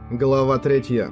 Глава 3.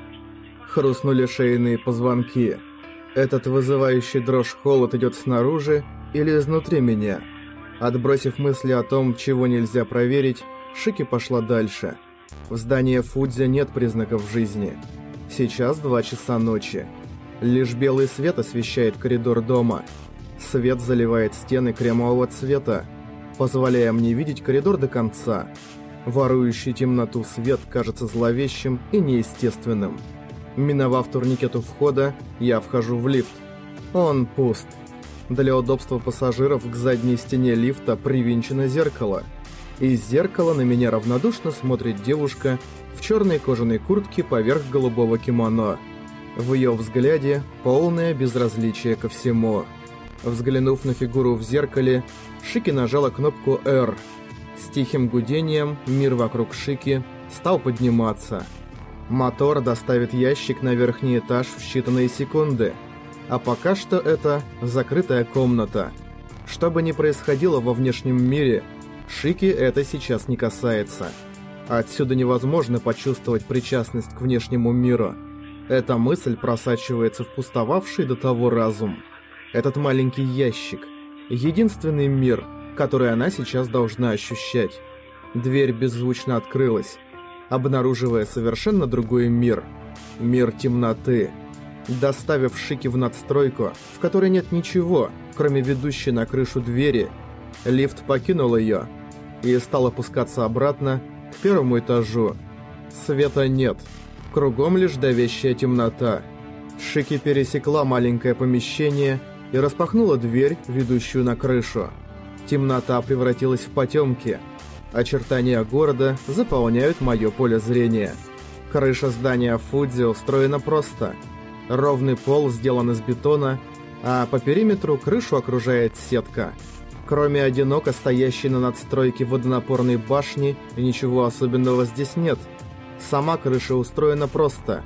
Хрустнули шейные позвонки. Этот вызывающий дрожь холод идет снаружи или изнутри меня. Отбросив мысли о том, чего нельзя проверить, Шики пошла дальше. В здании Фудзи нет признаков жизни. Сейчас 2 часа ночи. Лишь белый свет освещает коридор дома. Свет заливает стены кремового цвета, позволяя мне видеть коридор до конца. Ворующий темноту свет кажется зловещим и неестественным. Миновав турникет у входа, я вхожу в лифт. Он пуст. Для удобства пассажиров к задней стене лифта привинчено зеркало. Из зеркала на меня равнодушно смотрит девушка в черной кожаной куртке поверх голубого кимоно. В ее взгляде полное безразличие ко всему. Взглянув на фигуру в зеркале, Шики нажала кнопку R. С тихим гудением мир вокруг Шики стал подниматься. Мотор доставит ящик на верхний этаж в считанные секунды. А пока что это закрытая комната. Что бы ни происходило во внешнем мире, Шики это сейчас не касается. Отсюда невозможно почувствовать причастность к внешнему миру. Эта мысль просачивается в пустовавший до того разум. Этот маленький ящик — единственный мир, который она сейчас должна ощущать. Дверь беззвучно открылась, обнаруживая совершенно другой мир. Мир темноты. Доставив Шики в надстройку, в которой нет ничего, кроме ведущей на крышу двери, лифт покинул ее и стал опускаться обратно к первому этажу. Света нет. Кругом лишь давящая темнота. Шики пересекла маленькое помещение и распахнула дверь, ведущую на крышу. Темнота превратилась в потемки. Очертания города заполняют мое поле зрения. Крыша здания Фудзи устроена просто. Ровный пол сделан из бетона, а по периметру крышу окружает сетка. Кроме одиноко стоящей на надстройке водонапорной башни, ничего особенного здесь нет. Сама крыша устроена просто,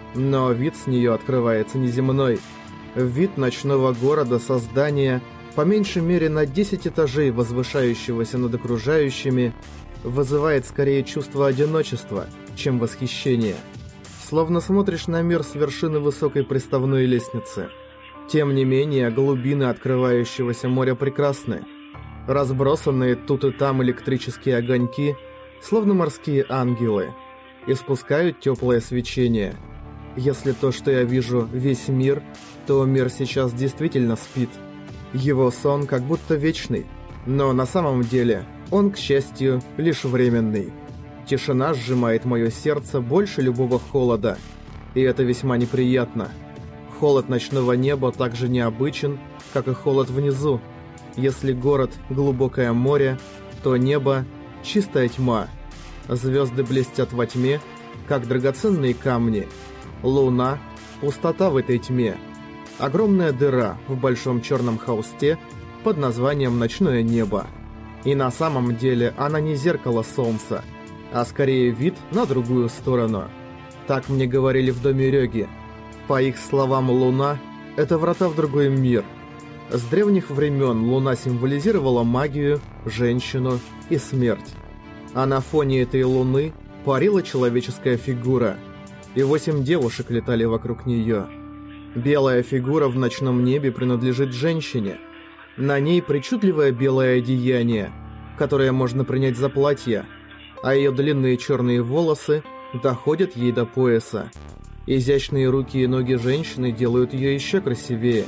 но вид с нее открывается неземной. Вид ночного города со здания, по меньшей мере на 10 этажей возвышающегося над окружающими, вызывает скорее чувство одиночества, чем восхищение. Словно смотришь на мир с вершины высокой приставной лестницы. Тем не менее, глубины открывающегося моря прекрасны. Разбросанные тут и там электрические огоньки, словно морские ангелы, испускают теплое свечение. Если то, что я вижу, весь мир, то мир сейчас действительно спит. Его сон как будто вечный, но на самом деле он, к счастью, лишь временный. Тишина сжимает мое сердце больше любого холода, и это весьма неприятно. Холод ночного неба так же необычен, как и холод внизу. Если город — глубокое море, то небо — чистая тьма. Звезды блестят во тьме, как драгоценные камни. Луна — пустота в этой тьме. Огромная дыра в большом черном холсте под названием «Ночное небо». И на самом деле она не зеркало солнца, а скорее вид на другую сторону. Так мне говорили в доме Рёги. По их словам, Луна — это врата в другой мир. С древних времен Луна символизировала магию, женщину и смерть. А на фоне этой Луны парила человеческая фигура, и 8 девушек летали вокруг нее. Белая фигура в ночном небе принадлежит женщине. На ней причудливое белое одеяние, которое можно принять за платье, а ее длинные черные волосы доходят ей до пояса. Изящные руки и ноги женщины делают ее еще красивее.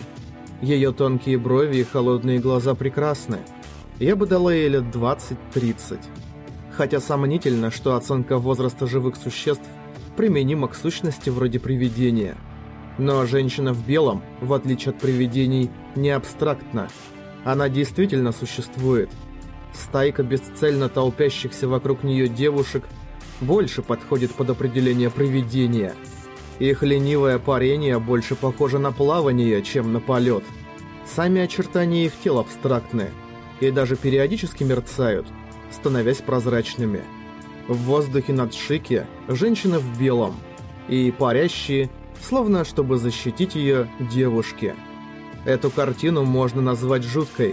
Ее тонкие брови и холодные глаза прекрасны. Я бы дала ей лет 20-30. Хотя сомнительно, что оценка возраста живых существ применима к сущности вроде привидения. Но женщина в белом, в отличие от привидений, не абстрактна. Она действительно существует. Стайка бесцельно толпящихся вокруг нее девушек больше подходит под определение привидения. Их ленивое парение больше похоже на плавание, чем на полет. Сами очертания их тел абстрактны и даже периодически мерцают, становясь прозрачными. В воздухе над Шики женщина в белом и парящие, словно чтобы защитить ее, девушки. Эту картину можно назвать жуткой,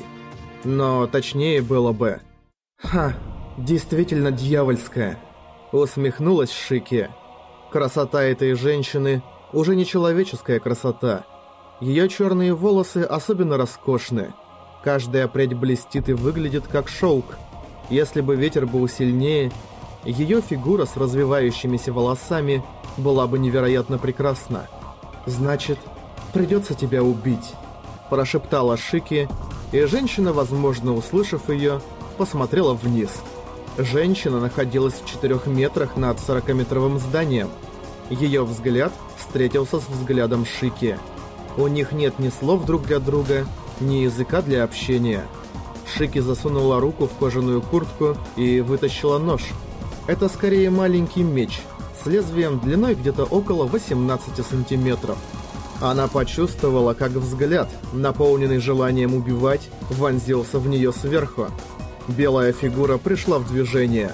но точнее было бы... Ха, действительно дьявольская. Усмехнулась Шики. Красота этой женщины уже не человеческая красота. Ее черные волосы особенно роскошны. Каждая прядь блестит и выглядит как шелк. Если бы ветер был сильнее, ее фигура с развивающимися волосами была бы невероятно прекрасна. «Значит, придется тебя убить», – прошептала Шики, и женщина, возможно, услышав ее, посмотрела вниз. Женщина находилась в 4 метрах над 40-метровым зданием. Ее взгляд встретился с взглядом Шики. У них нет ни слов друг для друга, ни языка для общения. Шики засунула руку в кожаную куртку и вытащила нож. Это скорее маленький меч, с лезвием длиной где-то около 18 сантиметров. Она почувствовала, как взгляд, наполненный желанием убивать, вонзился в нее сверху. Белая фигура пришла в движение.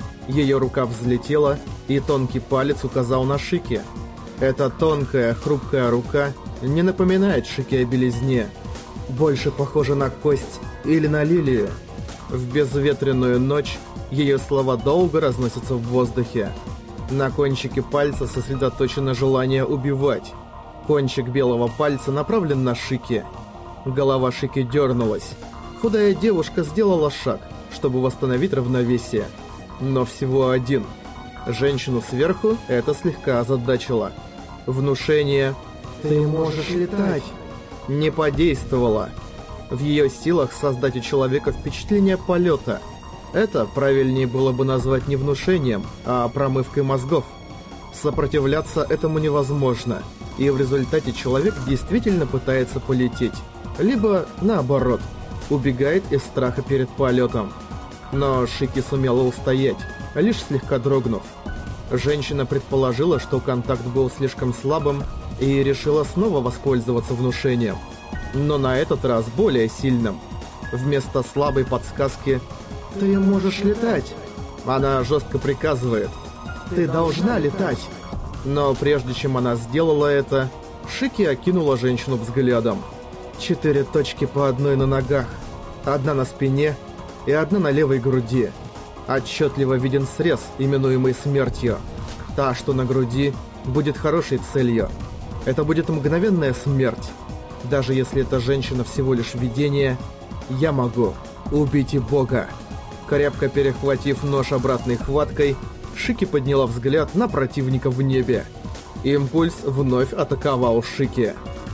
Ее рука взлетела, и тонкий палец указал на Шики. Эта тонкая, хрупкая рука не напоминает Шики о белизне. Больше похожа на кость или на лилию. В безветренную ночь ее слова долго разносятся в воздухе. На кончике пальца сосредоточено желание убивать. Кончик белого пальца направлен на Шики. Голова Шики дернулась. Худая девушка сделала шаг, чтобы восстановить равновесие. Но всего один. Женщину сверху это слегка озадачило. Внушение «Ты можешь летать» не подействовало. В ее силах создать у человека впечатление полета. Это правильнее было бы назвать не внушением, а промывкой мозгов. Сопротивляться этому невозможно, и в результате человек действительно пытается полететь. Либо, наоборот, убегает из страха перед полетом. Но Шики сумела устоять, лишь слегка дрогнув. Женщина предположила, что контакт был слишком слабым, и решила снова воспользоваться внушением. Но на этот раз более сильным. Вместо слабой подсказки «Ты можешь летать», она жестко приказывает «Ты должна летать». Но прежде чем она сделала это, Шики окинула женщину взглядом. 4 точки по одной на ногах, одна на спине и одна на левой груди. Отчетливо виден срез, именуемый смертью. Та, что на груди, будет хорошей целью. Это будет мгновенная смерть. Даже если эта женщина всего лишь видение, я могу убить и Бога. Крепко перехватив нож обратной хваткой, Шики подняла взгляд на противника в небе. Импульс вновь атаковал Шики.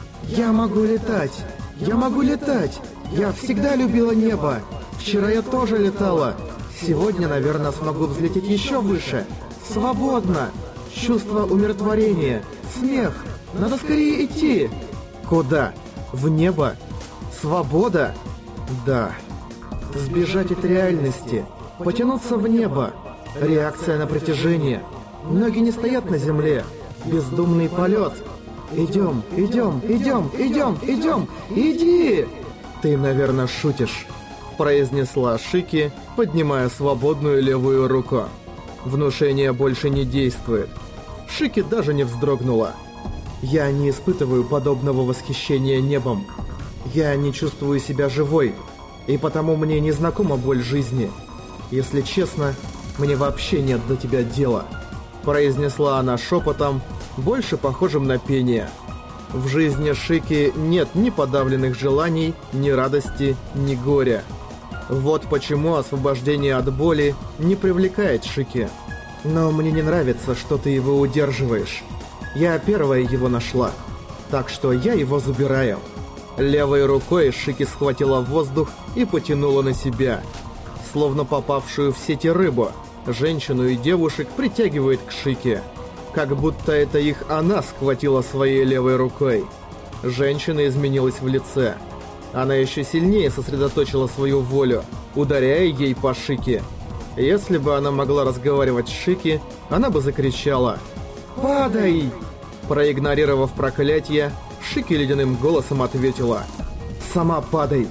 «Я могу летать! Я могу летать! Я всегда любила небо! Вчера я тоже летала! Сегодня, наверное, смогу взлететь еще выше! Свободно! Чувство умиротворения! Смех! Надо скорее идти!» Куда? В небо? Свобода? Да. Сбежать от реальности, потянуться в небо. Реакция на притяжение. Ноги не стоят на земле. Бездумный полет. Идем, идем, идем, идем, идем, иди! Ты, наверное, шутишь, произнесла Шики, поднимая свободную левую руку. Внушение больше не действует. Шики даже не вздрогнула. Я не испытываю подобного восхищения небом. Я не чувствую себя живой, и потому мне не знакома боль жизни. Если честно, мне вообще нет до тебя дела, произнесла она шепотом, больше похожим на пение. В жизни Шики нет ни подавленных желаний, ни радости, ни горя. Вот почему освобождение от боли не привлекает Шики. Но мне не нравится, что ты его удерживаешь. Я первая его нашла, так что я его забираю. Левой рукой Шики схватила воздух и потянула на себя. Словно попавшую в сети рыбу, женщину и девушек притягивает к Шики. Как будто это их она схватила своей левой рукой. Женщина изменилась в лице. Она еще сильнее сосредоточила свою волю, ударяя ей по Шики. Если бы она могла разговаривать с Шики, она бы закричала «Падай!». Проигнорировав проклятие, Шики ледяным голосом ответила «Сама падай!».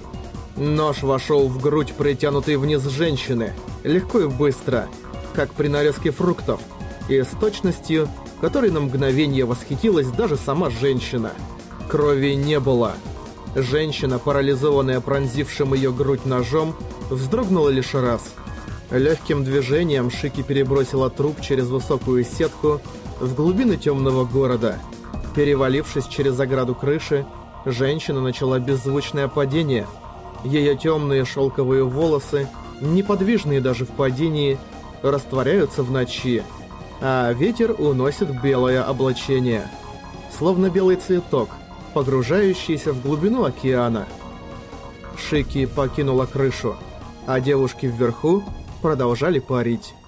Нож вошел в грудь притянутой вниз женщины, легко и быстро, как при нарезке фруктов, и с точностью, которой на мгновение восхитилась даже сама женщина. Крови не было. Женщина, парализованная пронзившим ее грудь ножом, вздрогнула лишь раз. Легким движением Шики перебросила труп через высокую сетку в глубины темного города. Перевалившись через ограду крыши, женщина начала беззвучное падение. Ее темные шелковые волосы, неподвижные даже в падении, растворяются в ночи, а ветер уносит белое облачение, словно белый цветок, погружающийся в глубину океана. Шики покинула крышу, а девушки вверху продолжали парить.